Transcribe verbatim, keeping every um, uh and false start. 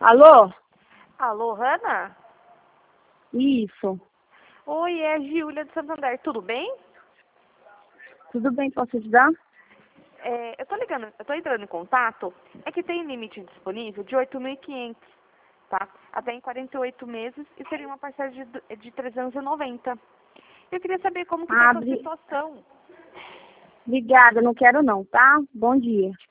Alô? Alô, Hanna? Isso. Oi, é a Giulia de Santander, tudo bem? Tudo bem, posso ajudar? É, eu tô ligando, eu tô entrando em contato, é que tem limite disponível de oito mil e quinhentos, tá? Até em quarenta e oito meses e seria uma parcela de, de trezentos e noventa. Eu queria saber como que tá a sua Abre. situação. Obrigada, não quero não, tá? Bom dia.